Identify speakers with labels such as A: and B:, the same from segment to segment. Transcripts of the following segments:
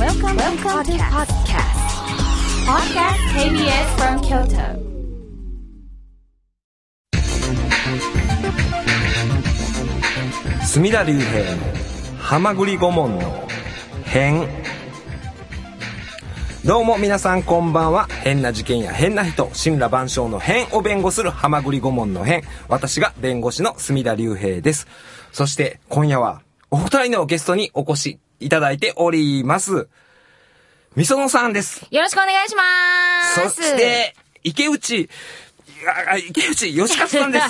A: Welcome to podcast. Podcast KBS from Kyoto.
B: 隅田隆平のはまぐり顧問の変。どうも皆さんこんばんは。変な事件や変な人、神羅万象の変を弁護するはまぐり顧問の変。私が弁護士の隅田隆平です。そして今夜はお二人のゲストにお越しいただいております。みそのさんです。
C: よろしくお願いします。
B: そして池内吉勝さんです。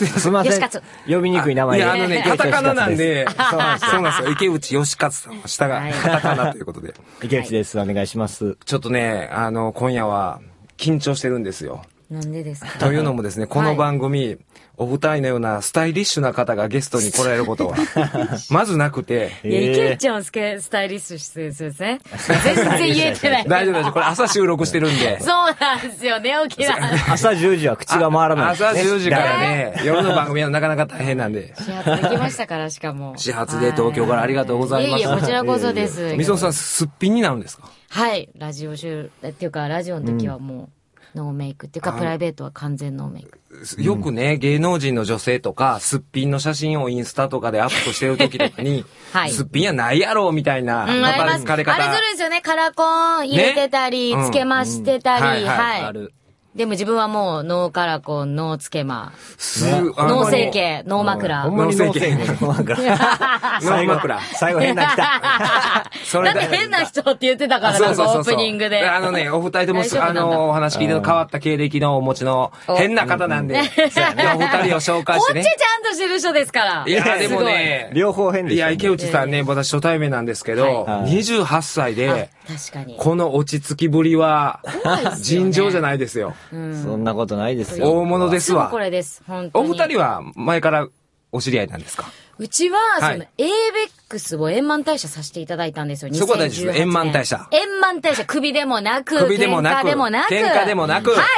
D: すみません。呼びにくい名前で。
B: いや、カタカナなんで、そうなんですよ。池内吉勝さん。下がカタカナということで。
D: 池内です。お願いします。
B: ちょっとね、今夜は緊張してるんですよ。
C: なんでですか？
B: というのもですね、この番組、お二人のようなスタイリッシュな方がゲストに来られることは、まずなくて。
C: いや、池内ちゃんスタイリッシュですね。全然言えてない。
B: 大丈夫。これ朝収録してるんで。
C: そうなんですよね、起きな。
D: 朝10時は口が回らない。
B: 朝10時からね、夜の番組はなかなか大変なんで。
C: 始発できましたから、しかも。
B: 始発で東京からありがとうございます。
C: いや、こちらこそです。
B: みそさん、すっぴんになるんですか？
C: はい。ラジオっていうか、ラジオの時はもう、ノーメイクっていうか、プライベートは完全ノーメイク。
B: よくね、芸能人の女性とか、すっぴんの写真をインスタとかでアップしてる時とかに、はい、すっぴんやないやろみたいな、
C: あれするんですよね。カラコン入れてたり、つけましてたり、はい。でも自分はもう、ノーカラコン、ノーつけま。ノー整形、ノー枕。
D: ノー整形、ノー枕。ノー枕。最後変な来た。
C: なんで変な人って言ってたからなんかオープニングで。
B: お二人とも、お話聞いてる変わった経歴のお持ちの変な方なんで、お二人を紹介してね。
C: こっちちゃんとしてる人ですから。
B: いや、でもね、
D: 両方変です。
B: いや、池内さんね、私初対面なんですけど、28歳で、この落ち着きぶりは、尋常じゃないですよ。
D: そんなことないですよ。
B: 大物ですわ。
C: これです。本当に。
B: お二人は前からお知り合いなんですか？
C: うちは、ABEX を円満退社させていただいたんですよ。
B: そこは大事です。円満退社。
C: 円満退社。首でもなく。喧嘩でもなく。
B: 喧嘩でもなく。
C: はい。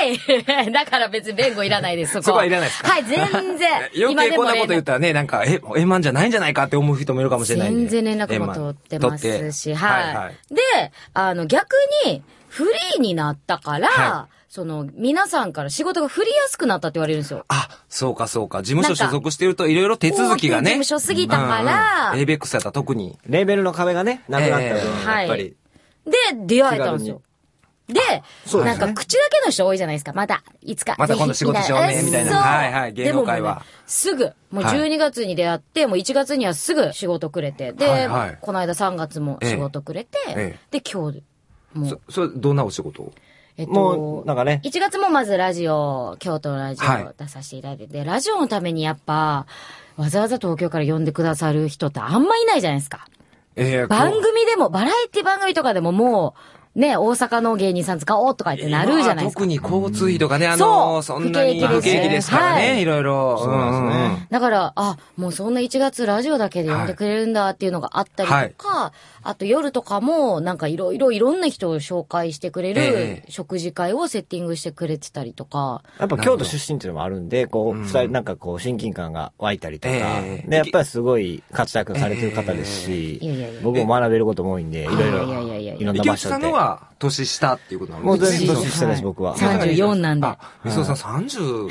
C: だから別に弁護いらないです。
B: そこはいらないですか？
C: はい、全然。
B: 余計こんなこと言ったらね、なんか、円満じゃないんじゃないかって思う人もいるかもしれないんで。
C: 全然連絡も取ってますし、はい。で、逆に、フリーになったから、皆さんから仕事が振りやすくなったって言われるんですよ。
B: あ、そうか。事務所所属してるといろいろ手続きがね。
C: 事務所過ぎたから、
B: ABEX やったら特に。
D: レーベルの壁がね、なくなった分、やっぱり。
C: で、出会えたんですよ。で、なんか口だけの人多いじゃないですか。また、いつか。
B: また今度仕事しようね、みたいな。はい、芸能界は。
C: すぐ、もう12月に出会って、もう1月にはすぐ仕事くれて、で、この間3月も仕事くれて、で、今日、もう。
B: それ、どんなお仕事を？
D: もう、なんかね。
C: 1月もまず京都のラジオ出させていただいて、で、ラジオのためにやっぱ、わざわざ東京から呼んでくださる人ってあんまいないじゃないですか。番組でも、バラエティ番組とかでももう、ね、大阪の芸人さん使おうとか言ってなるじゃないですか。
B: 特に交通費とかね、そんなに不景気ですからね、いろいろ。
D: そうですね。
C: だから、もうそんな1月ラジオだけで呼んでくれるんだっていうのがあったりとか、あと夜とかも、なんかいろんな人を紹介してくれる食事会をセッティングしてくれてたりとか。
D: やっぱ京都出身っていうのもあるんで、二人なんか親近感が湧いたりとか。で、やっぱりすごい活躍されてる方ですし、僕も学べることも多いんで、いろんな場所で。
B: 年下っていうことなんですか？
D: もう全然年下です、僕は。
C: 34なんで。
B: みそさん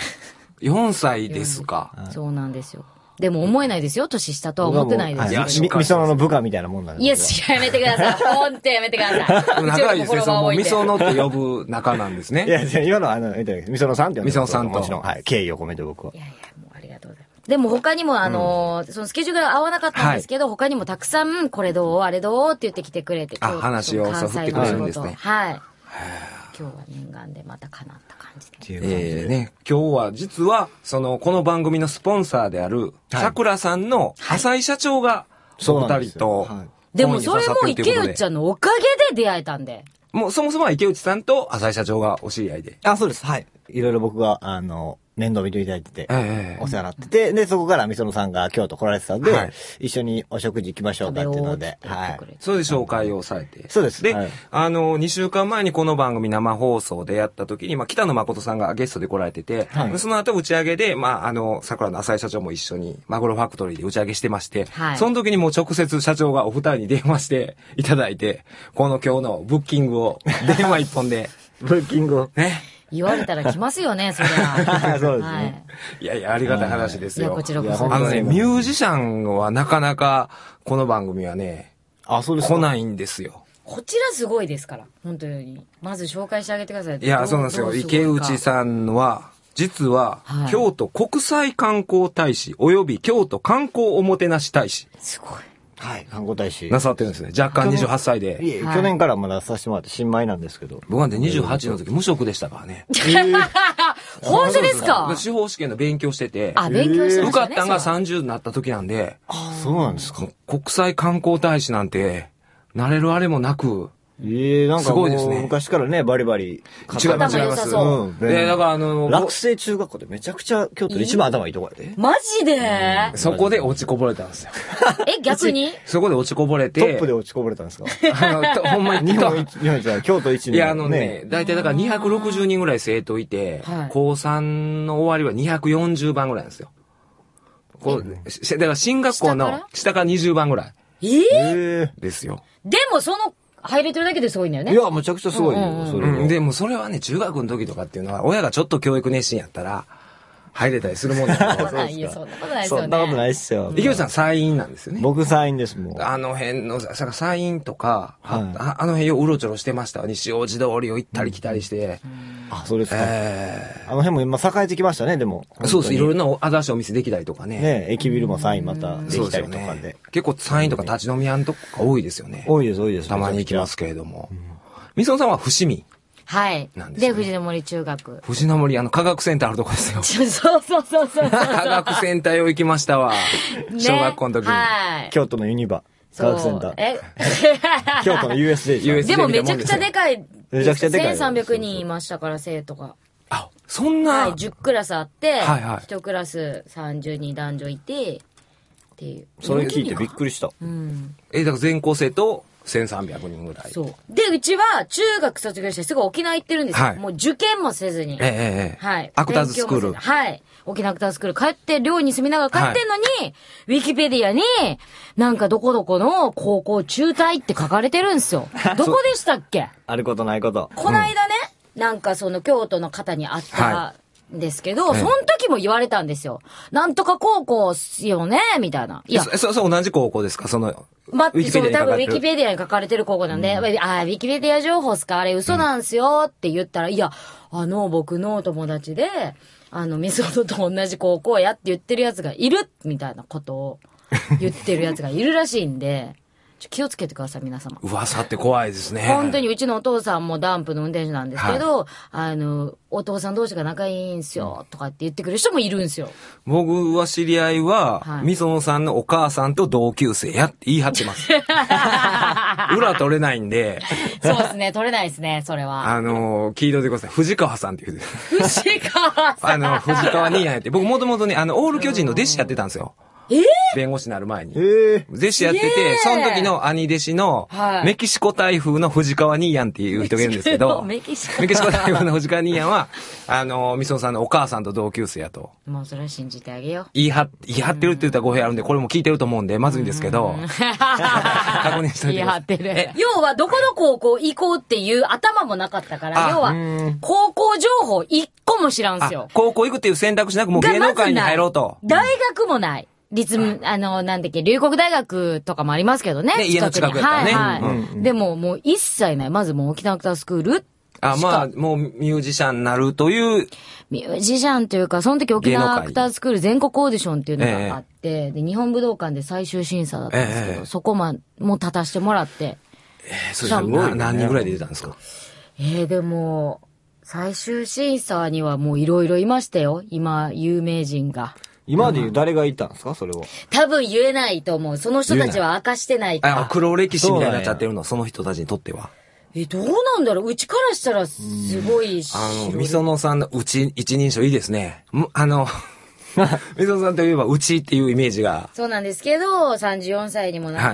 B: 34歳ですか？
C: そうなんですよ。でも思えないですよ、年下とは思ってないですよ。
D: みそのの部下みたいなもんなんで。
C: いや、やめてください。ほんとやめてください。
B: 仲いいですね、みそのって呼ぶ仲なんですね。
D: いや、今のみそのさんって呼んで
B: みそのさんと。
D: もちろん、はい、敬意を込めて僕は。
C: いや、もうありがとうございます。でも他にもそのスケジュールが合わなかったんですけど、他にもたくさん、これどうあれどうって言ってきてくれて。
B: 話を振ってくれるんですね。
C: はい。今日は念願でまた叶った感じ
B: で。今日は実は、この番組のスポンサーである、桜さんの浅井社長が、お二人と。
C: でもそれも池内ちゃんのおかげで出会えたんで。
B: もうそもそもは池内さんと浅井社長がお知り合いで。
D: そうです。はい。いろいろ僕が、 面倒見ていただいてて、お世話になってて、で、そこからみそのさんが京都来られてたんで、一緒にお食事行きましょうかっていうので、
B: それで紹介をされて。
D: そうです。
B: で、2週間前にこの番組生放送でやった時に、北野誠さんがゲストで来られてて、その後打ち上げで、桜の浅井社長も一緒にマグロファクトリーで打ち上げしてまして、その時にもう直接社長がお二人に電話していただいて、この今日のブッキングを電話一本で。
D: ブッキングを。
C: ね。言われたら来ますよね、そりゃ。
D: そうですね。
B: いやいや、ありがたい話ですよ。
C: いや、こちらこそ。
B: ミュージシャンはなかなか、この番組はね、
D: そうですか。
B: 来ないんですよ。
C: こちらすごいですから、本当に。まず紹介してあげてください。
B: いや、そうなんですよ。池内さんは、実は、京都国際観光大使及び京都観光おもてなし大使。
C: すごい。
D: はい、観光大使。
B: なさってるんですね。若干28歳で。
D: いえ、去年からまださせてもらって新米なんですけど。
B: 僕なんて28の時無職でしたからね。
C: 本当ですか？
B: 司法試験の勉強してて。
C: 勉強してましたね。
B: 受かったんが30になった時なんで。
D: そうなんですか。
B: 国際観光大使なんて、なれるあれもなく。
D: なんかすごいですね。昔からね、バリバリ。
B: 違います。で、だから
D: 落成中学校でめちゃくちゃ京都で一番頭いいとこやで。
C: マジで？
B: そこで落ちこぼれたんですよ。
C: 逆に？
B: そこで落ちこぼれて。
D: トップで落ちこぼれたんですか？
B: ほんまに。
D: 日本一、京都一
B: いや、だいたいだから260人ぐらい生徒いて、高3の終わりは240番ぐらいなんですよ。だから進学校の下から20番ぐらい。ですよ。
C: でも入れてるだけですごいんだよね。
D: いや、むちゃくちゃすごいよ。
B: でもそれはね、中学の時とかっていうのは、親がちょっと教育熱心やったら、入れたりするもんだけど。
C: そんなことないですよね。
D: そんなことないっすよ。
B: 池内さん、参院なんですよね。
D: 僕参院ですもん。
B: あの辺の、参院とか、あの辺をうろちょろしてましたわ。西大路通りを行ったり来たりして。
D: そうですか。あの辺も今栄えてきましたね、でも。
B: そうです。いろいろな新しいお店できたりとかね。
D: ね、駅ビルも参院またできたりとかで。
B: 結構参院とか立ち飲み屋とか多いですよね。
D: 多いです、多いです。
B: たまに行きますけれども。みそさんは伏見。
C: はい。で、藤の森中学。
B: 藤の森、科学センターあるとこですよ。
C: そう。
B: 科学センターよ行きましたわ。小学校の時に。
D: 京都のユニバ。科学センター。京都の USJ。
C: でもめちゃくちゃでかい。
D: めちゃくちゃでかい。
C: 1300人いましたから、生徒が。
B: そんな。
C: 10クラスあって、1クラス30人男女いて、っていう。
D: それ聞いてびっくりした。
B: だから全校生と、1300人ぐらい。
C: そう。で、うちは中学卒業してすぐ沖縄行ってるんですよ。もう受験もせずに。はい。
B: アクターズスクール。
C: はい。沖縄アクターズスクール帰って寮に住みながら帰ってんのに、ウィキペディアに、なんかどこどこの高校中退って書かれてるんですよ。どこでしたっけ？
D: あることないこと。
C: この間ね、なんか京都の方に会ったんですけど、その時も言われたんですよ。なんとか高校っすよねみたいな。いや、
B: そう同じ高校ですか？多分ウ
C: ィキペディアに書かれてる高校なんで、ウィキペディア情報っすか？あれ嘘なんすよって言ったら、いや、僕の友達で、みそと同じ高校やって言ってるやつがいるみたいなことを言ってるやつがいるらしいんで、気をつけてください、皆様。
B: 噂って怖いですね。
C: 本当に、うちのお父さんもダンプの運転手なんですけど、お父さん同士が仲いいんすよ、とかって言ってくる人もいるんすよ。
B: 僕は知り合いは、みそのさんのお母さんと同級生やって言い張ってます。裏取れないんで。
C: そうですね、取れないですね、それは。
B: 聞いといてください。藤川さんっていう。
C: 藤川さん
B: 藤川兄やんやって。僕もともとね、オール巨人の弟子やってたんですよ。弁護士になる前に。弟子やってて、その時の兄弟子の、メキシコ台風の藤川兄やんっていう人がいるんですけど、
C: メキシコ
B: 台風の藤川兄やんは、みそさんのお母さんと同級生やと。
C: もうそれは信じてあげよう。
B: 言い張ってるって言ったら語弊あるんで、これも聞いてると思うんで、まずいんですけど。確認しておいてください。
C: 言い張ってる。要は、どこの高校行こうっていう頭もなかったから、要は、高校情報一個も知らんすよ。
B: 高校行くっていう選択肢なく、もう芸能界に入ろうと。
C: 大学もない。なんだっけ、龍谷大学とかもありますけどね。
B: 家の近くやったら
C: ね。でも、もう一切ない。まずもう沖縄アクタースクール。
B: もうミュージシャンになるという。
C: ミュージシャンというか、その時沖縄アクタースクール全国オーディションっていうのがあって、で、日本武道館で最終審査だったんですけど、そこも立たしてもらって。
B: それ何人ぐらいで出たんですか？
C: でも、最終審査にはもういろいろいましたよ。今、有名人が。
D: 今まで誰がいたんですかそれを。
C: 多分言えないと思う。その人たちは明かしてないから。
B: 黒歴史みたいになっちゃってるの、その人たちにとっては。
C: どうなんだろう、うちからしたらすごい
B: みそのさんのうち一人称いいですね。みそのさんといえばうちっていうイメージが。
C: そうなんですけど、34歳にもなって、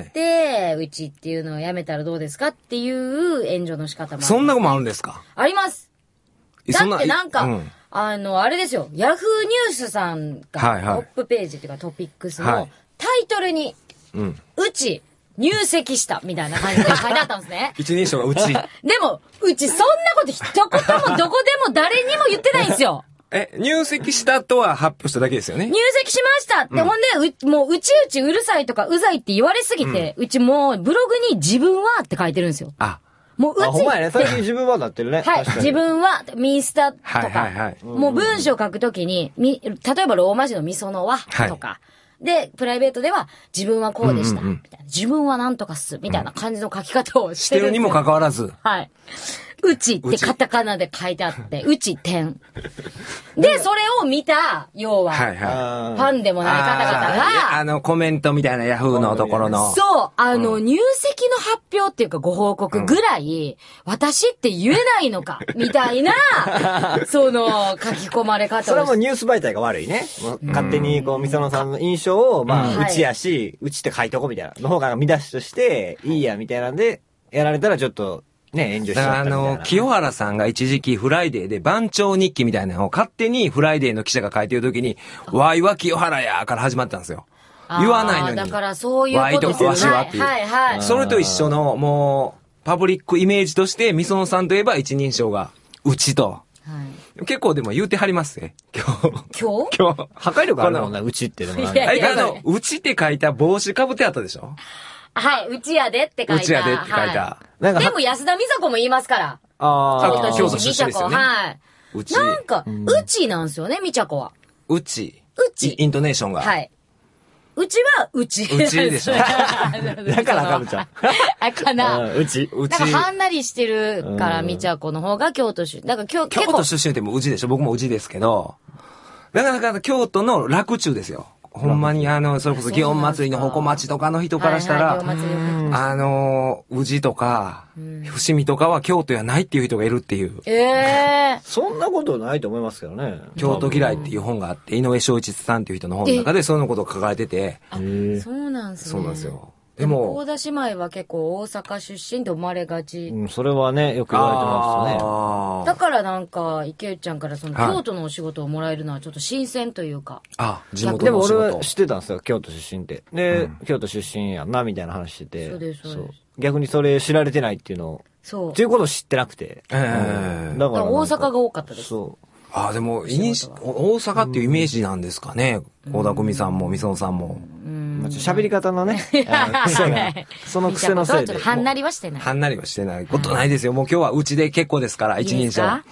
C: うちっていうのをやめたらどうですかっていう援助の仕方もある、ね。
B: そんなこともあるんですか？
C: あります。だってなんか、あれですよ、ヤフーニュースさんが、トップページっていうかトピックスのタイトルに、うち、入籍したみたいな感じで書いてあったんですね。
B: 一人称がうち。
C: でも、うちそんなこと一言もどこでも誰にも言ってないんですよ。
B: 入籍したとは発表しただけですよね。
C: 入籍しましたって、ほんで、もううちうるさいとかうざいって言われすぎて、うちもうブログに自分はって書いてるんですよ。もううちって。
D: ほんまやね。最近自分はなってるね。
C: はい。自分は、ミンスタとか。もう文章書くときに、例えばローマ字のみそのはとか。で、プライベートでは、自分はこうでした。みたいな。自分はなんとかっす。みたいな感じの書き方をしてる。
B: してるにもかかわらず。
C: はい。うちってカタカナで書いてあって、うち点。で、それを見た、要は、ファンでもない方々
B: が、コメントみたいなヤフーのところの。
C: そう、入籍の発表っていうかご報告ぐらい、私って言えないのか、みたいな、その、書き込まれ方を。
D: それはもうニュース媒体が悪いね。勝手に、みそのさんの印象を、うちやし、うちって書いとこみたいな。の方が見出しとして、いいや、みたいなんで、やられたらちょっと、ね、炎上しちゃったみたいな。
B: 清原さんが一時期フライデーで番長日記みたいなのを勝手にフライデーの記者が書いてる時に、わいは清原やから始まったんですよ。言わないのに。
C: だからそういうことです
B: よね。わいとわしはっていう。はい。それと一緒の、もう、パブリックイメージとして、みそのさんといえば一人称が、うちと。結構でも言うてはりますね。今日
D: 破壊力あるもんな、うちってでも。
B: うちって書いた帽子かぶってあったでしょ？
C: はい、うちやでって書いた。
B: うちやでって書いた。
C: でも安田美沙子も言いますから。
B: 京都出身ですよね。
C: はい。うち。なんか、うちなんですよね、美茶子は。
B: うち。イントネーションが。
C: はい。うちは、うち。
B: うちでしょ。だ
D: からあかんちゃん。
C: あかな。
D: うち。
C: なんかはんなりしてるから、美茶子の方が京都出身。だから京
B: 都出身ってもうちでしょ。僕もうちですけど。だから京都の洛中ですよ。ほんまにそれこそ祇園祭りの鉾町とかの人からしたら、宇治とか、伏見とかは京都やないっていう人がいるっていう。
D: そんなことないと思いますけどね。
B: 京都嫌いっていう本があって、井上正一さんっていう人の本の中でそのことを書かれてて。
C: そうなんですね。
B: そうなんですよ。
C: でも、幸田姉妹は結構大阪出身で生まれがち。
D: それはね、よく言われてます
C: ね。だからなんか、池内ちゃんからその京都のお仕事をもらえるのはちょっと新鮮というか。
B: 地元のお仕事。
D: でも俺は知ってたんですよ、京都出身って。で、京都出身やんな、みたいな話してて。
C: そうです、そうです。
D: 逆にそれ知られてないっていうのを。そう。っていうことを知ってなくて。
C: だから大阪が多かったです。
D: そう。
B: でも、大阪っていうイメージなんですかね。倖田來未さんも、みそのさんも。
D: 喋り方のね、その癖のせいで。
C: はんなりはしてない。
B: はんなりはしてないことないですよ。もう今日はうちで結構ですから、一人称。はい。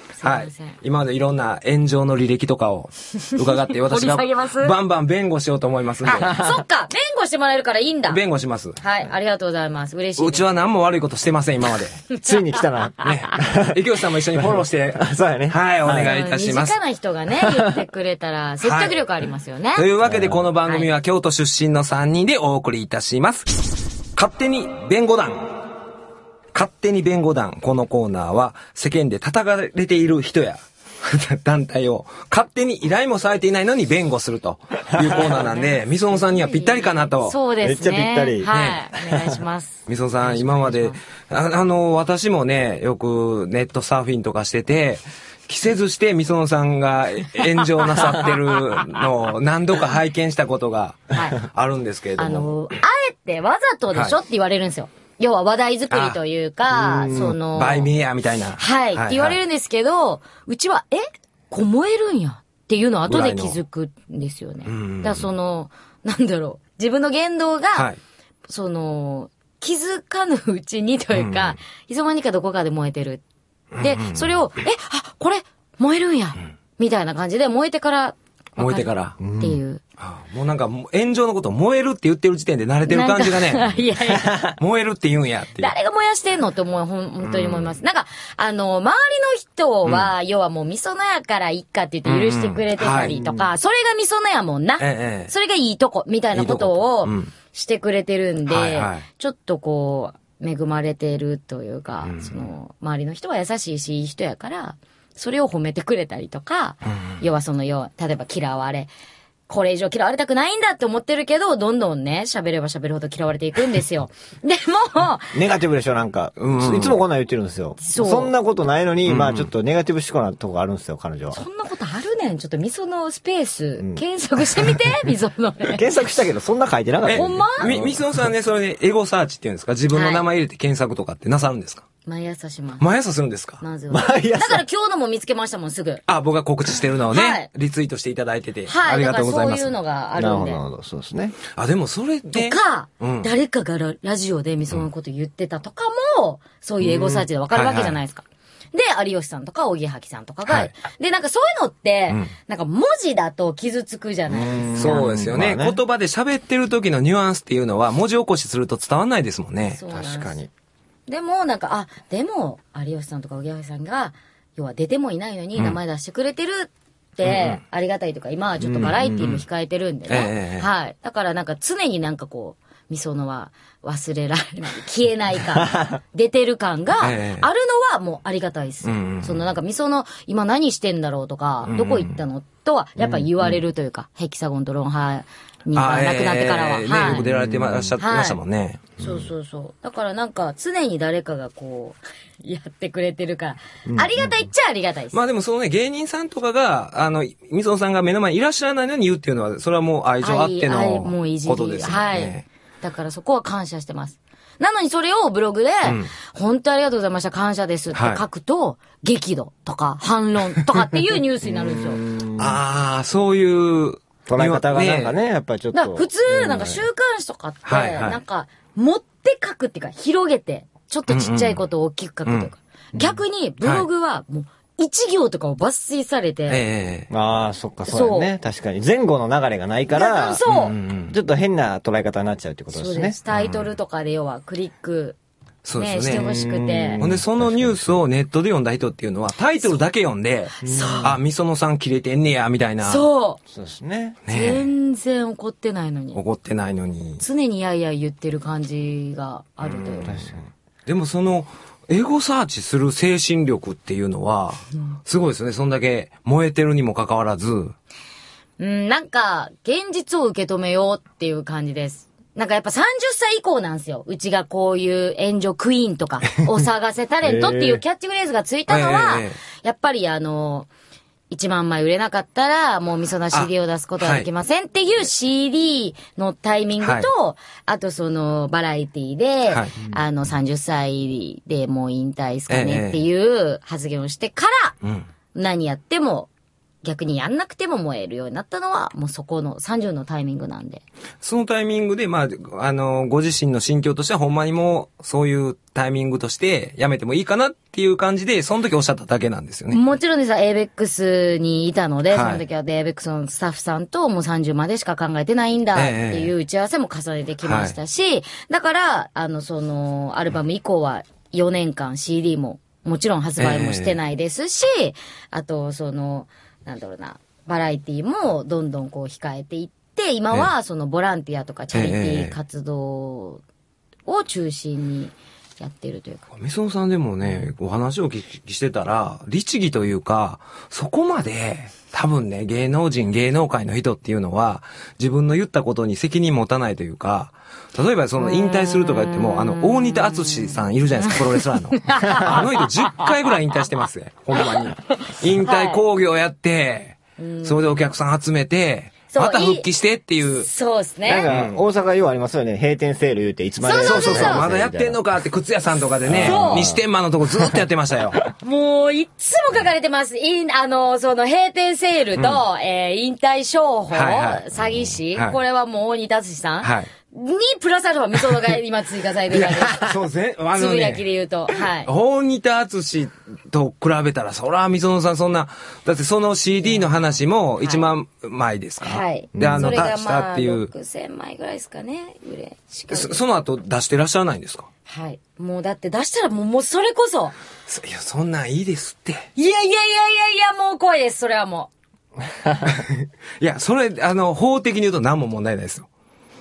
B: 今までいろんな炎上の履歴とかを伺って、私がバンバン弁護しようと思いますんで。
C: そっか、弁護してもらえるからいいんだ。
B: 弁護します。
C: はい、ありがとうございます。嬉しい。
B: うちは何も悪いことしてません、今まで。
D: ついに来たな。
B: ね。池内さんも一緒にフォローして。
D: そうやね。
B: はい、お願いいたします。
C: 身近な人がね、言ってくれたら、説得力ありますよね。
B: というわけで、この番組は京都出身の3人でお送りいたします。勝手に弁護団。勝手に弁護団。このコーナーは世間で叩かれている人や団体を勝手に依頼もされていないのに弁護するというコーナーなんで、みそのさんにはぴったりかなと。
C: そうですね。
D: めっちゃぴったり。
C: はい。お願いします。
B: みそのさん、今まで、私もね、よくネットサーフィンとかしてて、着せずしてみそのさんが炎上なさってるのを何度か拝見したことがあるんですけれども。
C: あえてわざとでしょって言われるんですよ。要は話題作りというか、
B: 売名やみたいな。
C: はい。って言われるんですけど、うちは、こう燃えるんやっていうのを後で気づくんですよね。だからなんだろう。自分の言動が、気づかぬうちにというか、いつの間にかどこかで燃えてる。で、それを、これ、燃えるんや、みたいな感じで、燃えてから。っていう。
B: もうなんか、炎上のことを燃えるって言ってる時点で慣れてる感じがね。いやいや。燃えるって言うんやっていう。
C: 誰が燃やしてんのって本当に思います。なんか、周りの人は、要はもう、みそのやからいっかって言って許してくれてたりとか、それがみそのやもんな。それがいいとこ、みたいなことをしてくれてるんで、ちょっと恵まれてるというか、その、周りの人は優しいし、いい人やから、それを褒めてくれたりとか、要は例えば嫌われ、これ以上嫌われたくないんだって思ってるけど、どんどんね、喋れば喋るほど嫌われていくんですよ。でも、
D: ネガティブでしょ、なんか。いつもこんなん言ってるんですよ。そんなことないのに、まあちょっとネガティブ思考なとこあるんですよ、彼女は。
C: そんなことあるねん。ちょっとみそのスペース、検索してみて、みその。
D: 検索したけど、そんな書いてなかった。
C: ほんま
B: みそさんね、それでエゴサーチっていうんですか？自分の名前入れて検索とかってなさるんですか？
C: 毎朝します。
B: 毎朝するんですか？
C: まずは。だから今日のも見つけましたもん、すぐ。
B: 僕が告知してるのをね、
C: はい、
B: リツイートしていただいてて、
C: はい、
B: ありがとうございます。
C: そういうのがあるんで。
D: なるほど、そうですね。
B: でもそれで。
C: とか、誰かがラジオでみそのこと言ってたとかも、そういうエゴサーチでわかるわけじゃないですか。で、有吉さんとか、おぎはきさんとかが、で、なんかそういうのって、なんか文字だと傷つくじゃないですか。
B: そうですよね。言葉で喋ってる時のニュアンスっていうのは、文字起こしすると伝わんないですもんね。
D: 確かに。
C: でも、なんか、でも、有吉さんとかおぎはきさんが、要は出てもいないのに名前出してくれてるって、ありがたいとか、今はちょっとバラエティも控えてるんでね。はい。だからなんか常になんかこう、みそのは忘れられない、消えない感、出てる感があるのはもうありがたいです。そのなんかみその今何してんだろうとか、どこ行ったのとはやっぱ言われるというか、ヘキサゴンとロンハーに亡くなってからは。
B: ね、よく出られてらっしゃってましたもんね。
C: そうそうそう。だからなんか常に誰かがこう、やってくれてるから、ありがたいっちゃありがたいです。
B: まあでもそのね、芸人さんとかが、みそさんが目の前にいらっしゃらないのに言うっていうのは、それはもう愛情あってのことですよね。はい。
C: だからそこは感謝してます。なのにそれをブログで、本当ありがとうございました、感謝ですって書くと、激怒とか反論とかっていうニュースになるんですよ。
B: そういう、
D: 捉え方がなんかね、やっぱりちょっと。
C: 普通、なんか週刊誌とかって、なんか、持って書くっていうか、広げて、ちょっとちっちゃいことを大きく書くとか。逆に、ブログは、もう、一行とかを抜粋されて。
D: そっか、そうね。確かに。前後の流れがないから、
C: そう。
D: ちょっと変な捉え方になっちゃうってことですね。そうです。
C: タイトルとかで要は、クリック。そうですね。してほしくて。
B: ほんで、そのニュースをネットで読んだ人っていうのは、タイトルだけ読んで、みそのさん切れてんねや、みたいな。
C: そう
D: ですね。
C: 全然怒ってないのに。
B: 怒ってないのに。
C: 常にやいやい言ってる感じがあるという。確かに。
B: でもその、エゴサーチする精神力っていうのは、すごいですね。そんだけ燃えてるにもかかわらず。
C: なんか、現実を受け止めようっていう感じです。なんかやっぱ30歳以降なんですよ。うちがこういう援助クイーンとか、お探せタレントっていうキャッチフレーズがついたのは、やっぱり1万枚売れなかったら、もうみそな CD を出すことはできませんっていう CD のタイミングと、あとそのバラエティで、30歳でもう引退ですかねっていう発言をしてから、何やっても、逆にやんなくても燃えるようになったのは、もうそこの30のタイミングなんで。
B: そのタイミングで、ご自身の心境としてはほんまにもう、そういうタイミングとしてやめてもいいかなっていう感じで、その時おっしゃっただけなんですよね。
C: もちろんです。ABEX にいたので、その時は ABEX のスタッフさんともう30までしか考えてないんだっていう打ち合わせも重ねてきましたし、だから、アルバム以降は4年間 CD ももちろん発売もしてないですし、あと、なんだろうな、バラエティもどんどんこう控えていって、今はそのボランティアとかチャリティー活動を中心にやってるというか。
B: みそさんでもね、お話をお聞きしてたら、律儀というか、そこまで、多分ね、芸能界の人っていうのは、自分の言ったことに責任持たないというか、例えば引退するとか言っても、大仁田敦さんいるじゃないですか、プロレスラーの。あの人10回ぐらい引退してますね、ほんまに。引退興行やって、それでお客さん集めて、また復帰してっていう。
C: そうですね。
D: なんか、大阪ようありますよね。閉店セール言うて、いつまで。
B: そう。まだやってんのかって、靴屋さんとかでね、西天満のとこずっとやってましたよ。
C: もう、いつも書かれてます。閉店セールと、引退商法、詐欺師、これはもう大仁田敦さん。に、プラスアルファ、みそのが今追加されてる感じ。
B: そうですね。
C: つぶやきで言うと。はい。
B: 大仁田敦と比べたら、そら、みそのさんそんな、だってその CD の話も1万枚ですか？
C: はい。
B: で、出したっていう。
C: 6000枚ぐらいですかね。
B: その後出してらっしゃらないんですか？
C: はい。もうだって出したらもうそれこそ。
B: いや、そんなんいいですって。
C: いや、もう怖いです、それはもう。
B: いや、それ、法的に言うと何も問題ないですよ。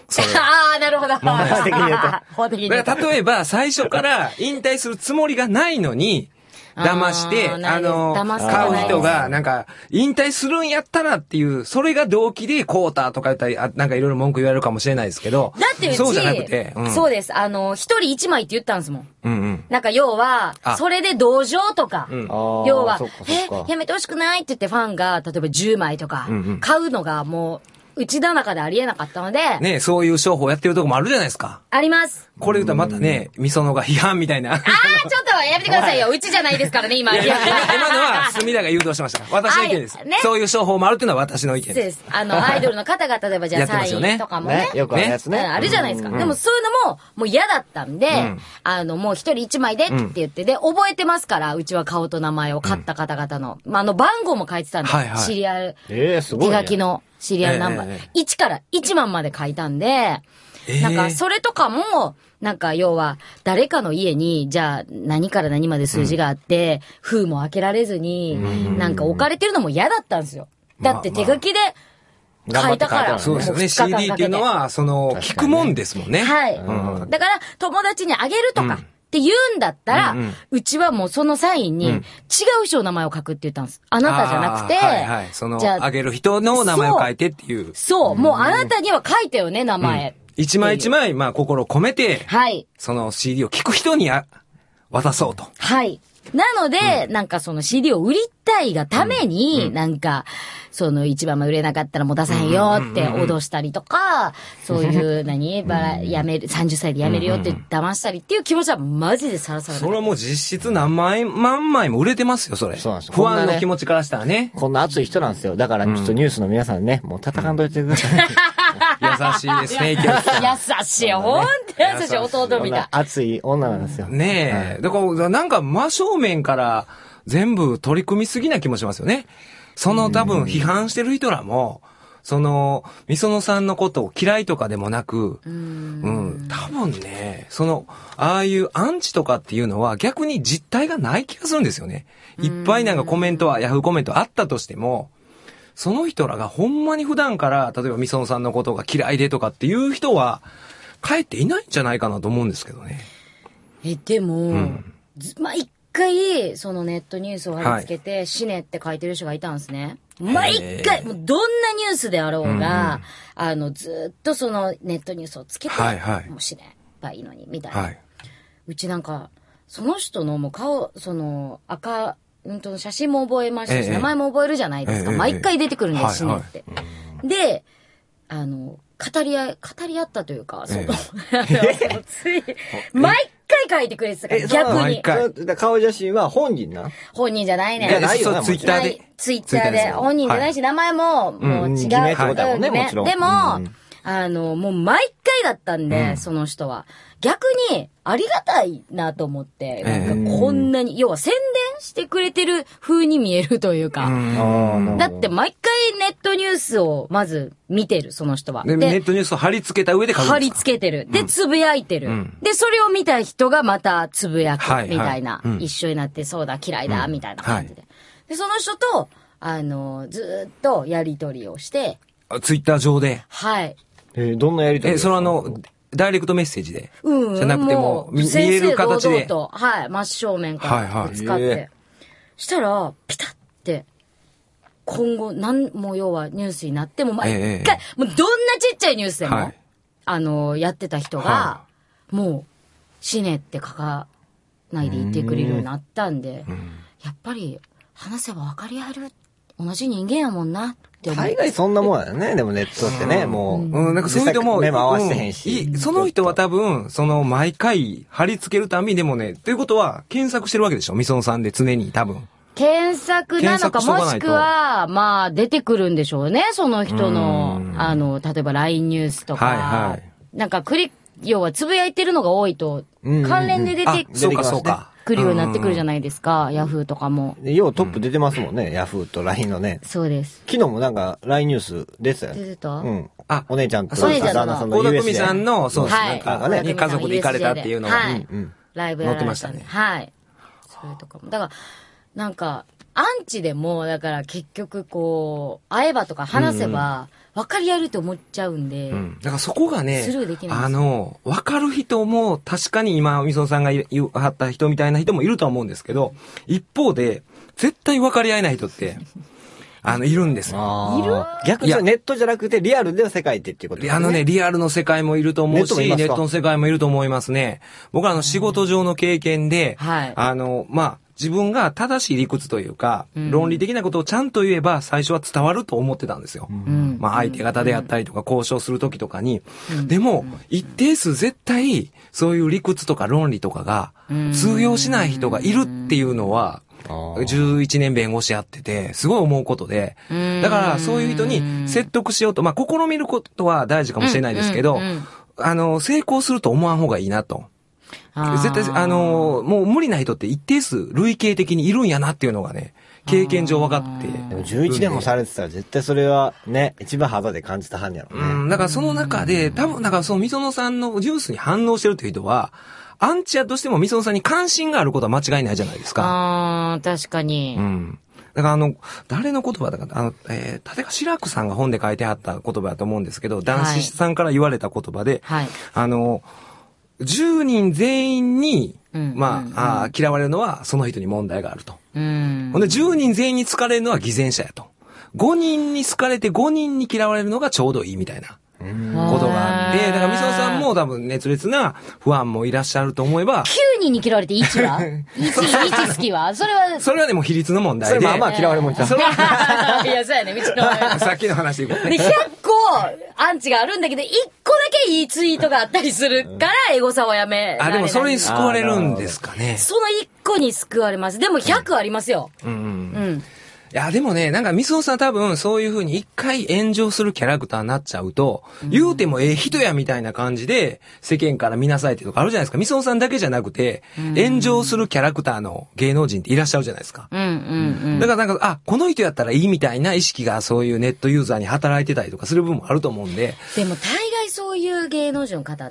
C: ああ、なるほど。
B: 問題
D: 的に言うと。
C: 法的に言うと。
B: だから例えば、最初から引退するつもりがないのに、騙して、買う人が、なんか、引退するんやったらっていう、それが動機で、コーターとか言ったり、なんかいろいろ文句言われるかもしれないですけど。
C: だってうち、
B: そうじゃなくて、
C: そうです。一人一枚って言ったんですもん。
B: うんうん。
C: なんか要は、それで同情とか、要は、やめてほしくないって言ってファンが、例えば10枚とか、買うのがもう、うちの中でありえなかったので。
B: ね、そういう商法やってるとこもあるじゃないですか。
C: あります。
B: これ言うとまたね、みそのが批判みたいな。
C: ちょっとやめてくださいよ。うちじゃないですからね、今。
B: 今のは、隅田が誘導しました。私の意見です。そういう商法もあるっていうのは私の意見です。
C: そうです。アイドルの方が、例えばじゃあサインとかもね。
D: よくあるやつね。
C: あるじゃないですか。でもそういうのも、もう嫌だったんで、もう一人一枚でって言って、で、覚えてますから、うちは顔と名前を買った方々の。番号も書いてたんで、シリアル。
D: すごい。
C: 手書きの。シリアルナンバー。1から1万まで書いたんで、なんか、それとかも、なんか、要は、誰かの家に、じゃあ、何から何まで数字があって、封も開けられずに、なんか置かれてるのも嫌だったんですよ。だって手書きで書いたから。
B: そうですよね。CD っていうのは、聞くもんですもんね。
C: はい。だから、友達にあげるとか。って言うんだったら、うちはもうそのサインに違う人の名前を書くって言ったんです。あなたじゃなくて、
B: じゃあ、あげる人の名前を書いてっていう。
C: そう、もうあなたには書いてよね、名前。
B: 一枚一枚、心を込めて、
C: はい。
B: その CD を聞く人に渡そうと。
C: はい。なので、なんかその CD を売りたいがために、なんか、その一番売れなかったらもう出さへんよって脅したりとか、そういう、やめる、30歳でやめるよって騙したりっていう気持ちはマジでさらさら。
B: それはもう実質何万枚も売れてますよ、それ。
D: そうなんですよ。
B: 不安の気持ちからしたらね。
D: こんな熱い人なんですよ。だからちょっとニュースの皆さんね、もう叩かんといてください。
B: 優しいですね、池内さん。
C: 優しい、ほんと優しい弟みたい。
D: 熱い女なんですよ。
B: ねえ。だからなんか真正面から全部取り組みすぎな気もしますよね。多分批判してる人らも、みそのさんのことを嫌いとかでもなく、多分ね、ああいうアンチとかっていうのは逆に実態がない気がするんですよね。いっぱいなんかコメントは、ヤフーコメントあったとしても、その人らがほんまに普段から、例えばみそのさんのことが嫌いでとかっていう人は、かえっていないんじゃないかなと思うんですけどね。
C: でも、毎回、そのネットニュースを貼り付けて、死ねって書いてる人がいたんですね。毎回、もうどんなニュースであろうが、ずっとそのネットニュースをつけて、もう死ねばいいのに、みたいな。うちなんか、その人のもう顔、アカウントの写真も覚えましたし、名前も覚えるじゃないですか。毎回出てくるんです、死ねって。で、語り合ったというか、毎回書いてくれてたから、逆に。
D: 顔写真は本人な？
C: 本人じゃないね。
B: じゃないよ、ツイッターで。
C: ツイッターで。本人じゃないし、名前も、もう違う。
D: 偽名ってことだもんね、もちろん。
C: でも、もう毎回だったんで、その人は。逆に、ありがたいなと思って、なんかこんなに、要は宣伝してくれてる風に見えるというか。だって毎回ネットニュースをまず見てる、その人は。
B: で、ネットニュースを貼り付けた上で書くんですか？
C: 貼り付けてる。で、つぶやいてる。で、それを見た人がまたつぶやく、みたいな。一緒になって、そうだ、嫌いだ、みたいな感じで。で、その人と、ずっとやりとりをして。
B: ツイッター上で。
C: はい。
D: どんなやりとり？
B: ダイレクトメッセージで。じゃなくても、見える形で。
C: はい、真正面から使って。したら、ピタって、今後、もう要はニュースになっても、毎回、もうどんなちっちゃいニュースでも、やってた人が、もう、死ねって書かないで言ってくれるようになったんで、やっぱり、話せば分かり合える、同じ人間やもんな。
D: 海外そんなもんだよね。でもネットってね、もう。
B: なんかそういう人も、
D: 目も合わせてへんし。
B: その人は多分、毎回貼り付けるたびでもね、ということは、検索してるわけでしょ？みそのさんで常に多分。
C: 検索なのか、もしくは、まあ、出てくるんでしょうね。その人の、例えば LINE ニュースとか。なんか要はつぶやいてるのが多いと、関連で出てくるようになってくるじゃないですか。ヤフーとかも。
D: ようトップ出てますもんね。ヤフーと LINE のね。
C: そうです。
D: 昨日もなんか LINE ニュース出てたよ。
C: 出てた？
D: うん。お姉ちゃんと
C: 旦那
D: さんの
B: USJ。小田久美さんの、そうです。
C: なん
B: かね、家族で行かれたっていうのが。
C: ライブやられましたね。はい。それとかも。だから、なんか、アンチでも、だから結局こう、会えばとか話せば、 分かり合えると思っちゃうんで。
B: だからそこがね、
C: スルーできない。
B: 分かる人も確かに今、みそさんが言わはった人みたいな人もいるとは思うんですけど、一方で、絶対分かり合えない人って、いるんですよ。
C: いる？
D: 逆にネットじゃなくてリアルでの世界ってっていうことですね。
B: リアルの世界もいると思うし、ネットの世界もいると思いますね。僕は仕事上の経験で、自分が正しい理屈というか、論理的なことをちゃんと言えば最初は伝わると思ってたんですよ。相手方であったりとか交渉するときとかに。でも、一定数絶対そういう理屈とか論理とかが通用しない人がいるっていうのは、11年弁護士やってて、すごい思うことで、だからそういう人に説得しようと、試みることは大事かもしれないですけど、成功すると思わん方がいいなと。絶対、もう無理な人って一定数類型的にいるんやなっていうのがね、経験上分かって。
D: でも11年もされてたら絶対それはね、一番肌で感じたはんやろね。
B: だからその中で、多分、だからそのみそのさんのジュースに反応してるという人は、アンチやとしてもみそのさんに関心があることは間違いないじゃないですか。
C: 確かに。
B: だから誰の言葉だか、立川志らくさんが本で書いてあった言葉だと思うんですけど、男子さんから言われた言葉で、10人全員に、嫌われるのはその人に問題があると。ほんで10人全員に好かれるのは偽善者やと。5人に好かれて5人に嫌われるのがちょうどいいみたいな。ことがあって、だからみそさんも多分熱烈なファンもいらっしゃると思えば。
C: 9人に嫌われて1は ?1 好きはそれは
B: でも比率の問題で。
D: それ嫌われもんちゃう。
C: いや、そうやね、
B: さっきの話でいこうね。
C: で、100個アンチがあるんだけど、1個だけいいツイートがあったりするから、エゴサはやめられない。
B: でもそれに救われるんですかね。
C: その1個に救われます。でも100ありますよ。
B: いや、でもね、なんか、みそさん多分、そういう風に一回炎上するキャラクターになっちゃうと、言うても人やみたいな感じで、世間から見なさいってとかあるじゃないですか。みそさんだけじゃなくて、炎上するキャラクターの芸能人っていらっしゃるじゃないですか。だからなんか、この人やったらいいみたいな意識がそういうネットユーザーに働いてたりとかする部分もあると思うんで。
C: でも、大概そういう芸能人の方って、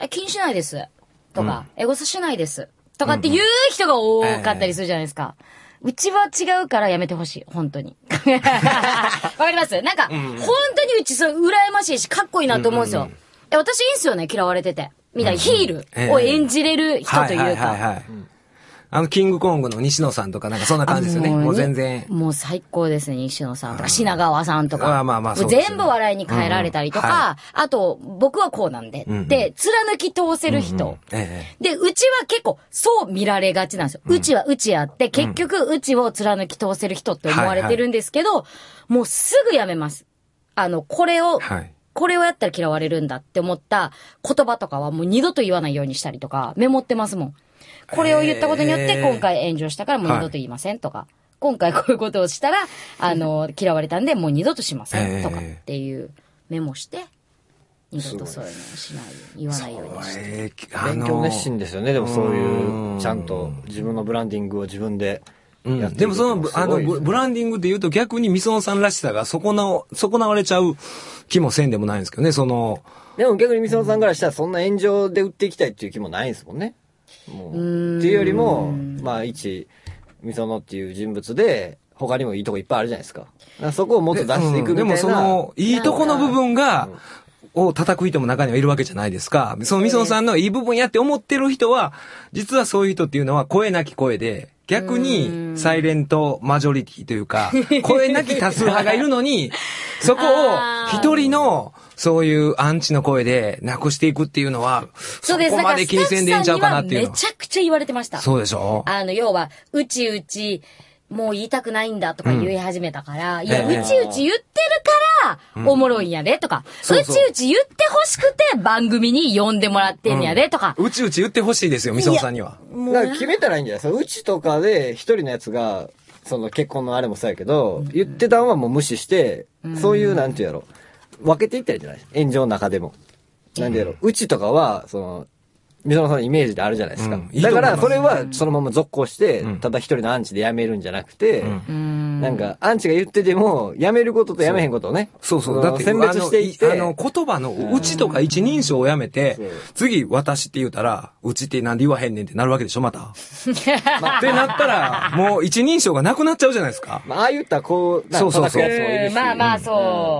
C: 気にしないです。とか、エゴサしないです。とかって言う人が多かったりするじゃないですか。うちは違うからやめてほしい。本当に。わかりますなんか、本当にうちそう、羨ましいし、かっこいいなと思うんですよ。私いいんすよね、嫌われてて。みたいな、ヒールを演じれる人というか。
B: キングコングの西野さんとかなんかそんな感じですよね。もう全然。
C: もう最高ですね、西野さんとか、品川さんとか。
B: そう
C: 全部笑いに変えられたりとか、あと、僕はこうなんで、で、貫き通せる人。で、うちは結構、そう見られがちなんですよ。うちはうちやって、結局、うちを貫き通せる人って思われてるんですけど、もうすぐやめます。これをやったら嫌われるんだって思った言葉とかはもう二度と言わないようにしたりとか、メモってますもん。これを言ったことによって今回炎上したからもう二度と言いませんとか、今回こういうことをしたら、嫌われたんでもう二度としませんとかっていうメモして、二度とそういうのをしない、言わないようにして。
D: 勉強熱心ですよね、でもそういう、ちゃんと自分のブランディングを自分で。
B: でもその、ブランディングって言うと逆にみそのさんらしさが損なわれちゃう気もせんでもないんですけどね、
D: でも逆にみそのさんからしたらそんな炎上で売っていきたいっていう気もないんですもんね。もうっていうよりも、一、みそのっていう人物で、他にもいいとこいっぱいあるじゃないですか。そこをもっと出していくみたいな。
B: でもいいとこの部分を叩く人も中にはいるわけじゃないですか。そのみそのさんのいい部分やって思ってる人は、実はそういう人っていうのは声なき声で、逆にサイレントマジョリティというか、声なき多数派がいるのに、そこを一人のそういうアンチの声でなくしていくっていうのは、そこまで気にせんでいいんちゃうかなっていうの。
C: めちゃくちゃ言われてました。
B: そうでしょ？
C: 要は、うち、もう言いたくないんだとか言い始めたから、いや、うち言ってるから、おもろいんやでとか、うち言ってほしくて番組に呼んでもらってんやでとか。
B: うち言ってほしいですよ、みそさんには。
D: だから決めたらいいんじゃないですか。うちとかで一人のやつが、その結婚のあれもそうやけど、言ってたのはもう無視して、そういうなんていうやろ、分けていったらいいんじゃない炎上の中でも。なんでやろ、うちとかは、みそのさんのイメージであるじゃないですか。だから、それはそのまま続行して、ただ一人のアンチで辞めるんじゃなくて、なんか、アンチが言ってても、辞めることと辞めへんことをね。
B: そう。だって、
D: 選別していって。
B: 言葉のうちとか一人称をやめて、次、私って言うたら、うちってなんで言わへんねんってなるわけでしょ、また。ってなったら、もう一人称がなくなっちゃうじゃないですか。
D: ああ言ったらこう、
B: そう。
C: まあそう。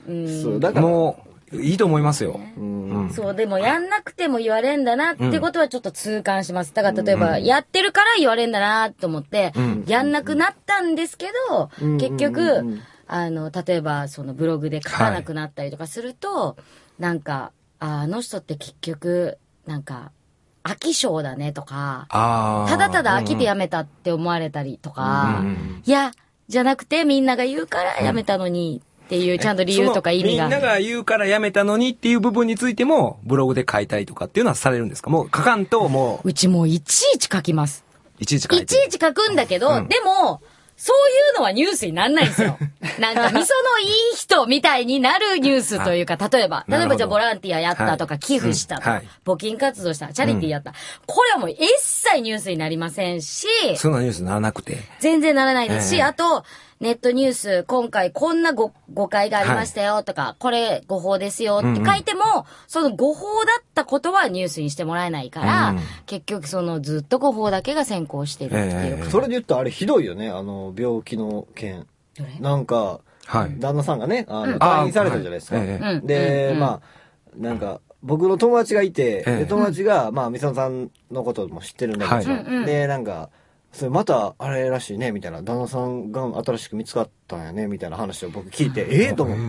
D: そう、だから。
B: もう、いいと思いますよ。
C: そう、でもやんなくても言われんだなってことはちょっと痛感します。だから例えば、やってるから言われんだなと思って、やんなくなったんですけど、結局、例えばそのブログで書かなくなったりとかすると、なんか、あの人って結局、なんか、飽き性だねとか、ただただ飽きてやめたって思われたりとか、いや、じゃなくてみんなが言うからやめたのにっていうちゃんと理由とか意味が。
B: みんなが言うからやめたのにっていう部分についてもブログで書いたりとかっていうのはされるんですか？もう書かんとも
C: う。うちもういちいち書きます。
B: いちいち書いて。
C: いちいち書くんだけど、でも、そういうのはニュースになんないんですよ。なんか、味噌のいい人みたいになるニュースというか、例えばじゃあボランティアやったとか、寄付したとか、募金活動した、チャリティーやった。これはもう一切ニュースになりませんし、
B: そんなニュースにならなくて。
C: 全然ならないですし、あと、ネットニュース、今回こんな誤解がありましたよとか、これ誤報ですよって書いても、その誤報だったことはニュースにしてもらえないから、結局そのずっと誤報だけが先行してるっていう。
D: それで言ったらあれひどいよね、病気の件。なんか、旦那さんがね、退院されたじゃないですか。で、まあ、なんか、僕の友達がいて、で友達が、まあ、みそさんのことも知ってるんだけど、で、なんか、それまたあれらしいねみたいな、旦那さんが新しく見つかったんやねみたいな話を僕聞いて、と思って、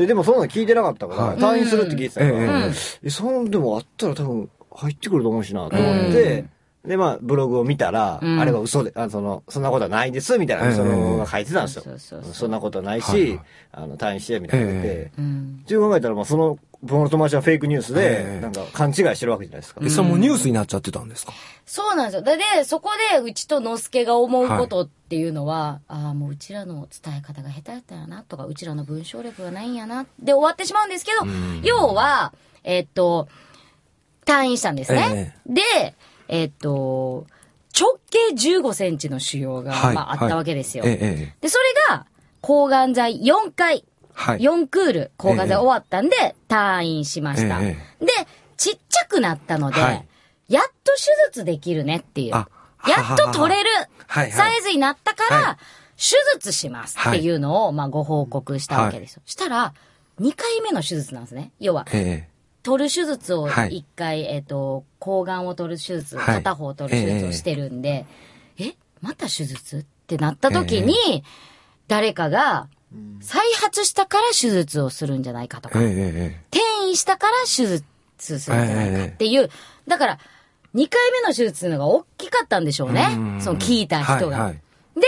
D: でもそんなの聞いてなかったから退院するって聞いてたからそんでもあったら多分入ってくると思うしなと思って、でまあブログを見たら、あれは嘘でそんなことはないですみたいなそのが書いてたんですよ。そんなことはないし、退院してみたいな言って、って考えたらまあその僕の友達はフェイクニュースで、なんか勘違いしてるわけじゃないですか。
B: それもニュースになっちゃってたんですか？
C: そうなんですよ。で、そこでうちとのすけが思うことっていうのは、もううちらの伝え方が下手やったよなとか、うちらの文章力がないんやな、で終わってしまうんですけど、要は、退院したんですね。で、直径15センチの腫瘍が、あったわけですよ。で、それが、抗がん剤4回、4クール抗がん剤終わったんで退院しました。で、ちっちゃくなったので、やっと手術できるねっていう。やっと取れるサイズになったから、手術しますっていうのを、ご報告したわけですよ。したら、2回目の手術なんですね。要は、取る手術を1回、抗がんを取る手術、片方取る手術をしてるんで、また手術ってなった時に、誰かが、再発したから手術をするんじゃないかとか、転移したから手術するんじゃないかっていう、だから、2回目の手術っていうのが大きかったんでしょうね。その聞いた人が。で、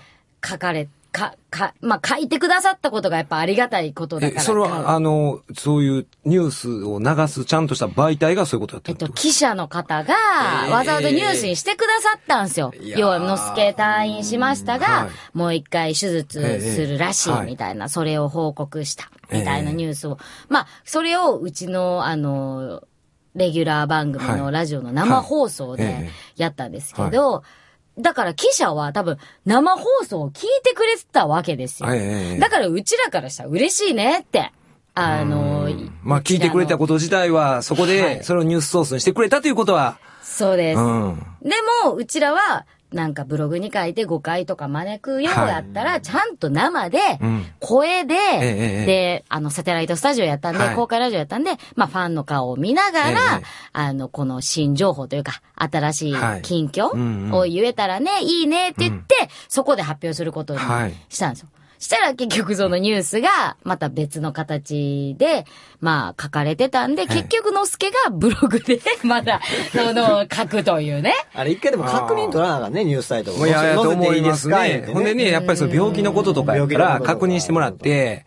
C: 書いてくださったことがやっぱありがたいことだから。
B: それは、そういうニュースを流すちゃんとした媒体がそういうことだった
C: 記者の方が、わざわざニュースにしてくださったんですよ。要は、のすけ退院しましたが、もう一回手術するらしいみたいな、それを報告したみたいなニュースを。それをうちの、レギュラー番組のラジオの生放送でやったんですけど、だから記者は多分生放送を聞いてくれてたわけですよ。だからうちらからしたら嬉しいねって。
B: 聞いてくれたこと自体はそこでそれをニュースソースにしてくれたということは。
C: そうです。でもうちらはなんかブログに書いて誤解とか招くようやったら、ちゃんと生で、声で、で、サテライトスタジオやったんで、公開ラジオやったんで、ファンの顔を見ながら、この新情報というか、新しい近況を言えたらね、いいねって言って、そこで発表することにしたんですよ。したら結局そのニュースがまた別の形で書かれてたんで、結局のすけがブログでまた書くというね。
D: あれ一回でも確認取らなあかんね、ニュースサイトも。
B: いやと思いますね。ほんでね、やっぱりその病気のこととかやから確認してもらって、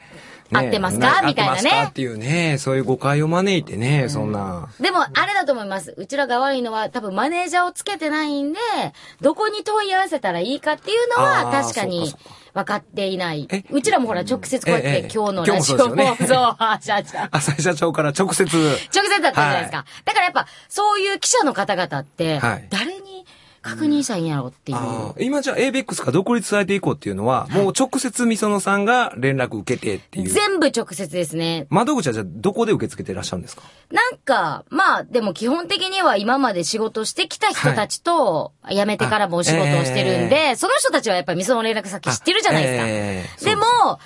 C: 合ってますかみたいなね。合ってますか
B: っていうね、そういう誤解を招いてね、そんな。
C: でも、あれだと思います。うちらが悪いのは、多分マネージャーをつけてないんで、どこに問い合わせたらいいかっていうのは、確かに分かっていない。うちらもほら、直接こうやって今日のラジオ放送、
B: 浅井社長から直接。
C: だったじゃないですか。だからやっぱ、そういう記者の方々って、誰に、確認したらいいんやろっていう。
B: 今じゃあ ABEX が独立されていこうっていうのは、もう直接みそのさんが連絡受けてっていう。
C: 全部直接ですね。
B: 窓口はじゃあどこで受け付けてらっしゃるんですか？
C: なんか、でも基本的には今まで仕事してきた人たちと、辞めてからもお仕事をしてるんで、その人たちはやっぱりみその連絡先知ってるじゃないですか。でも、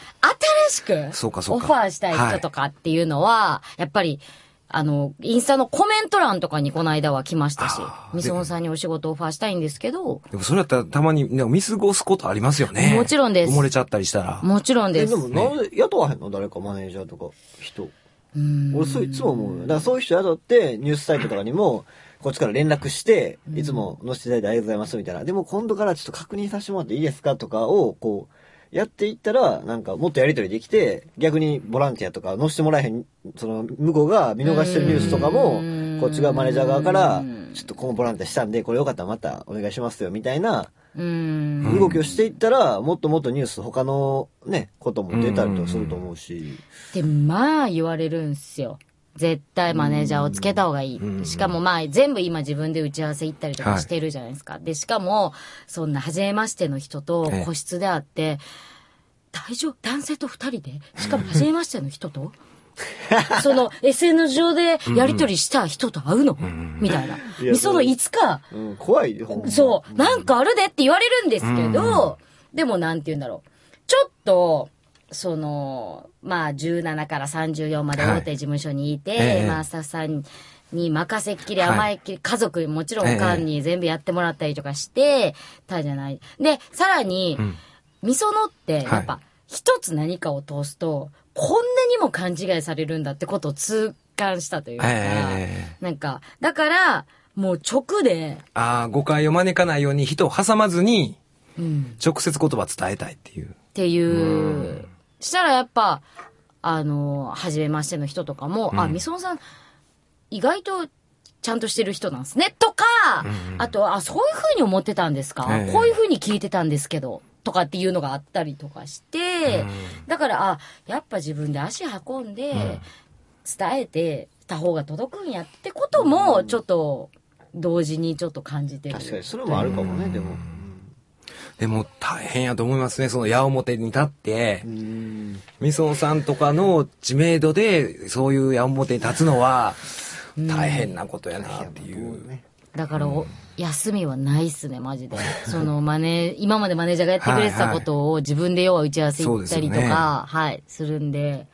C: しく、
B: そうかそうか
C: オファーしたい人とかっていうのは、やっぱり、インスタのコメント欄とかにこの間は来ましたし、みそのさんにお仕事オファーしたいんですけど。
B: でもそれだったらたまに見過ごすことありますよね。
C: もちろんです。
B: 埋もれちゃったりしたら。
C: もちろんです。
D: でもなんで雇わへんの？誰かマネージャーとか人。俺そういつも思うよ。だからそういう人雇ってニュースサイトとかにも、こっちから連絡して、いつも載せていただいてありがとうございますみたいな。でも今度からちょっと確認させてもらっていいですかとかを、こう、やっていったら、なんかもっとやりとりできて、逆にボランティアとか載せてもらえへん、その、向こうが見逃してるニュースとかも、こっちがマネージャー側から、ちょっとこのボランティアしたんで、これよかったらまたお願いしますよ、みたいな、動きをしていったら、もっともっとニュース他のね、ことも出たりとすると思うし。
C: で、まあ言われるんすよ。絶対マネージャーをつけた方がいい。しかもまあ全部今自分で打ち合わせ行ったりとかしてるじゃないですか。で、しかも、そんな初めましての人と個室で会って、大丈夫？男性と二人で？しかも初めましての人とその SN 上でやりとりした人と会うの、みたいな。そのいつか、
D: 怖いよ。
C: そう、なんかあるでって言われるんですけど、でもなんて言うんだろう。ちょっと、その、まあ、17から34まで大手事務所にいて、まあ、スタッフさんに任せっきり甘えっきり、家族もちろんおかんに全部やってもらったりとかして、たじゃない。で、さらに、みそのって、やっぱ、一つ何かを通すと、こんなにも勘違いされるんだってことを痛感したというか、なんか、だから、もう直で、
B: 誤解を招かないように人を挟まずに、直接言葉伝えたいっていう。
C: っていう。したらやっぱ、初めましての人とかも、みそのさん、意外とちゃんとしてる人なんですね。とか、あと、そういう風に思ってたんですか、こういう風に聞いてたんですけど、とかっていうのがあったりとかして、だから、やっぱ自分で足運んで、伝えてた方が届くんやってことも、ちょっと、同時にちょっと感じてる。
D: 確かに、それもあるかもね、でも。
B: でも大変やと思いますね。その矢面に立って、みそさんとかの知名度で、そういう矢面に立つのは、大変なことやなっていう。
C: だから休みはないっすね、マジで。その今までマネージャーがやってくれてたことを自分で要は打ち合わせ行ったりとか、するんで。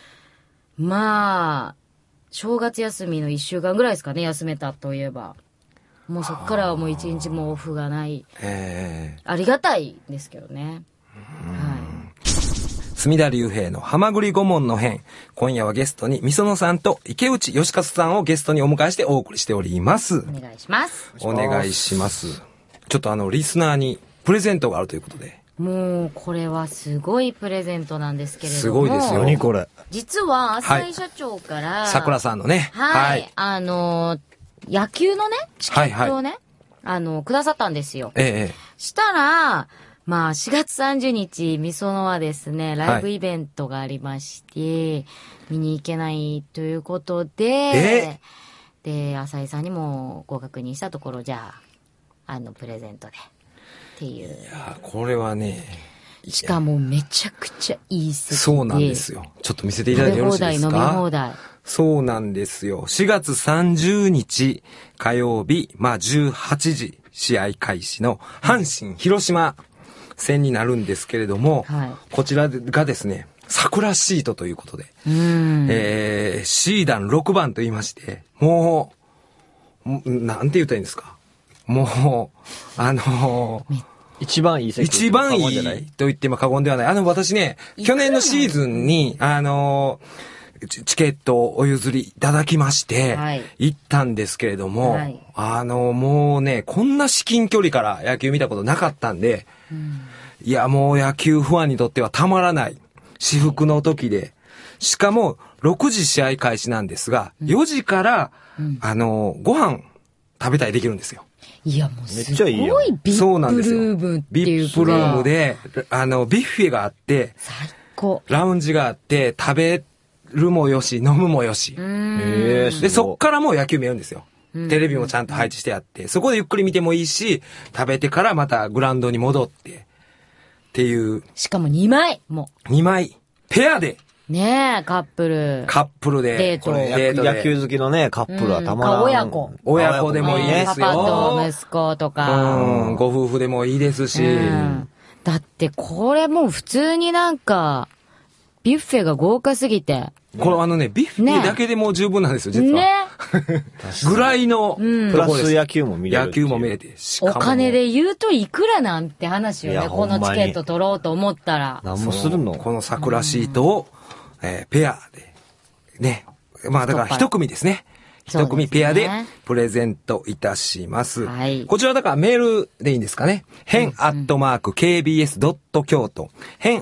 C: まあ、正月休みの1週間ぐらいですかね、休めたといえば。もうそっからはもう1日もオフがない。ありがたいですけどね。
B: 隅田隆平のはまぐり顧問の編。今夜はゲストにみそのさんと池内義和さんをゲストにお迎えしてお送りしております。
C: お願いします。
B: お願いします。ちょっとリスナーにプレゼントがあるということで。
C: もう、これはすごいプレゼントなんですけれども。
B: すごいですよ。
D: 何これ。
C: 実は、浅井社長から、
B: 桜さんのね。
C: 野球のね、チケットをね、くださったんですよ。したら、まあ、4月30日、みそのはですね、ライブイベントがありまして、見に行けないということで、で、浅井さんにもご確認したところ、じゃあ、プレゼントで、っていう。い
B: や、これはね、
C: しかもめちゃくちゃいい席で。
B: そうなんですよ。ちょっと見せていただいてよろしいですか？
C: 飲み放題。
B: そうなんですよ。4月30日火曜日、まあ18時試合開始の阪神広島戦になるんですけれども、こちらがですね、桜シートということで、C 団6番と言いまして、もう、なんて言ったらいいんですか？もう、
D: 一番いい席。
B: 一番いいと言っても過言ではない。私ね、去年のシーズンに、チケットをお譲りいただきまして、行ったんですけれども、もうね、こんな至近距離から野球見たことなかったんで、いや、もう野球ファンにとってはたまらない至福の時で、しかも6時試合開始なんですが、4時から、ご飯食べたりできるんですよ。
C: いや、もうすごいビップルームっていうか。
B: ビップルームで、ビュッフェがあって、
C: 最高。
B: ラウンジがあって、食べるもよし、飲むもよし。で、そっからもう野球見えるんですよ。テレビもちゃんと配置してあって、そこでゆっくり見てもいいし、食べてからまたグラウンドに戻って、っていう。
C: しかも2枚も。
B: 2枚。ペアで。
C: ねえ、カップル
B: で。
C: デート。
D: 野球好きのね、カップルはたまらん。
C: 親子。
B: 親子でもいいですよ。
C: パパと息子とか。
B: ご夫婦でもいいですし。
C: だってこれもう普通になんか、 ビュッフェが豪華すぎて。
B: これビュッフェだけでもう十分なんですよ、実は。ね。ぐらいの、
D: プラス野球も見れる。
B: 野球も見れて。
C: しかもお金で言うといくらなんて話よね、このチケット取ろうと思ったら。
D: 何もするの？
B: この桜シートを、ペアで、ね。まあだから一組ですね。一組ペアでプレゼントいたします。はい、こちらだからメールでいいんですかね。hen@kbs.kyoto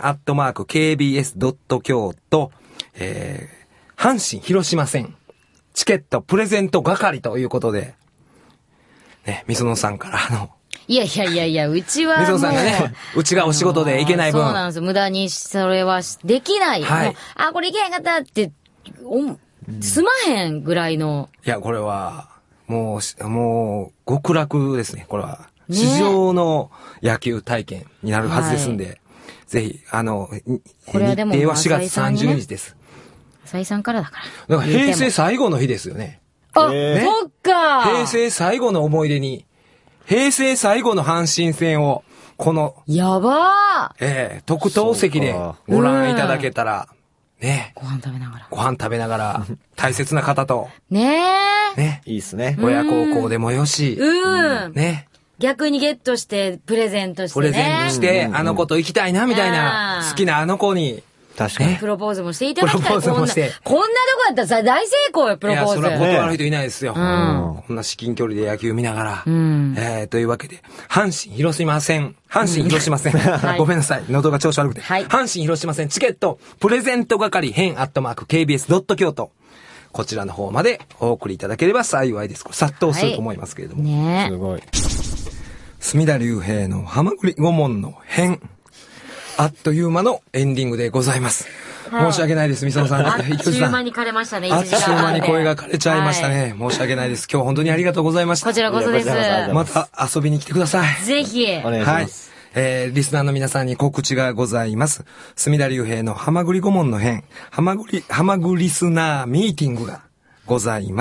B: hen@kbs.kyoto 阪神広島戦チケットプレゼント係ということで、ね、みそのさんから
C: いや、うちはもう。
B: みそさんがね、うちがお仕事で行けない分。
C: そうなんです。無駄にそれはできない。はい。これ行けへんかったって、すまへんぐらいの。
B: いや、これは、もう、極楽ですね。これは。史上の野球体験になるはずですんで、はい、ぜひ、これはでも日程は4月30日です。
C: 浅井さんからだから。
B: だから平成最後の日ですよね。
C: ね、そっか。
B: 平成最後の思い出に、平成最後の阪神戦を、この、
C: やば
B: ー。特等席でご覧いただけたら、ね。
C: ご飯食べながら。
B: 大切な方と。
C: ね
D: いいっすね。
B: 親孝行でもよし。ね。
C: 逆にゲットして、プレゼントしてね。
B: プレゼントして、あの子と行きたいな、みたいな。好きなあの子に。
D: 確かに。
C: プロポーズもしていただきたい。
B: プロポーズもして。
C: こんなとこやったらさ、大成功よ、プロポーズ。
B: いや、それは断る人いないですよ。こんな至近距離で野球見ながら。というわけで、阪神広島戦。ごめんなさい。喉が調子悪くて。阪神広島戦チケット、プレゼント係hen@kbs.kyoto。こちらの方までお送りいただければ幸いです。殺到すると思いますけれども。
C: ね、
D: すごい。
B: 隅田隆平のハマグリ顧問の編。あっという間のエンディングでございます。申し訳ないです、みそのさん。
C: あっという間に枯れましたね、
B: あっという間に声が枯れちゃいましたね。申し訳ないです。今日本当にありがとうございました。
C: こちらこそです。
B: また遊びに来てください。
C: ぜひ。
D: お願いします。
B: リスナーの皆さんに告知がございます。隅田隆平のハマグリ顧問の編、ハマグリスナーミーティングがございます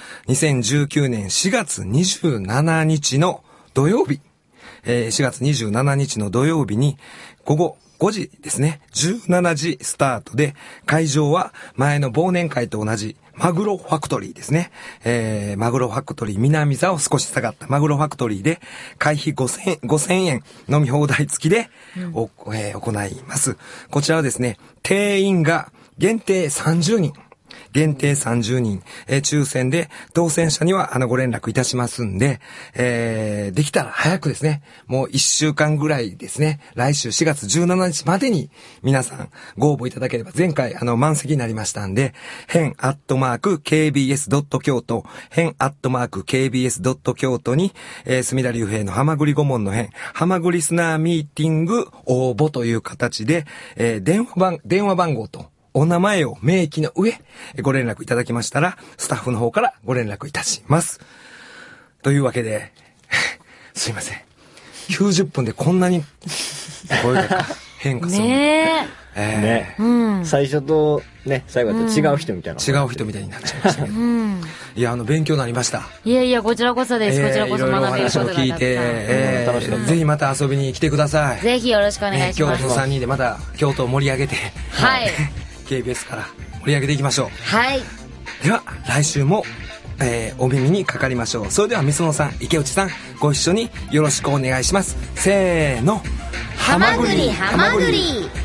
B: 。2019年4月27日の土曜日。4月27日の土曜日に午後5時ですね。17時スタートで、会場は前の忘年会と同じマグロファクトリーですね。マグロファクトリー南座を少し下がったマグロファクトリーで、会費5000円飲み放題付きで、行います。こちらはですね、定員が限定30人。抽選で、当選者にはご連絡いたしますんで、できたら早くですね、もう1週間ぐらいですね、来週4月17日までに皆さんご応募いただければ、前回満席になりましたんで、hen@kbs.kyoto hen@kbs.kyoto に、隅田隆平のハマグリ顧問の編、ハマグリスナーミーティング応募という形で、電話番号と、お名前を明記の上、ご連絡いただきましたら、スタッフの方からご連絡いたします。というわけで、すいません。90分でこんなに声が変化する。
C: ね
D: 最初とね、最後だと違う人みたいな。
B: 違う人みたいになっちゃいましたけど。いや、勉強になりました。
C: いや、こちらこそです。こちらこそ学べることがたくさん。
B: いろいろお話を聞いて、楽しかった。ぜひまた遊びに来てください。
C: ぜひよろしくお願いします。
B: 京都3人でまた京都を盛り上げて、
C: はい。
B: KBS から盛り上げていきましょう。
C: はい。
B: では来週も、お耳にかかりましょう。それではみそのさん、池内さん、ご一緒によろしくお願いします。せーの。
C: はまぐり。